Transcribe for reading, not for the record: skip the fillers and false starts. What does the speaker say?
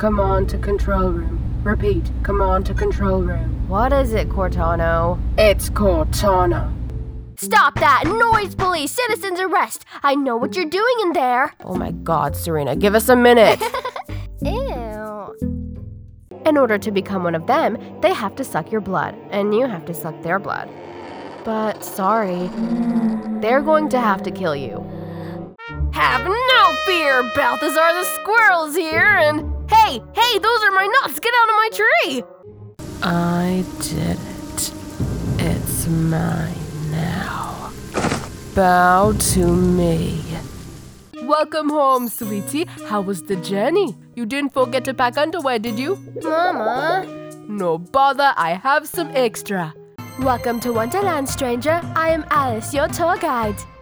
come on to control room. Repeat, come on to control room. What is it, Cortana? It's Cortana. Stop that! Noise police! Citizens arrest! I know what you're doing in there! Oh my God, Serena, give us a minute. Ew. In order to become one of them, they have to suck your blood, and you have to suck their blood. But sorry, they're going to have to kill you. Have no fear! Balthazar the squirrel's here, and hey, those are my nuts! Get out of my tree! I did it. It's mine now. Bow to me. Welcome home, sweetie. How was the journey? You didn't forget to pack underwear, did you? Mama. No bother, I have some extra. Welcome to Wonderland, stranger. I am Alice, your tour guide.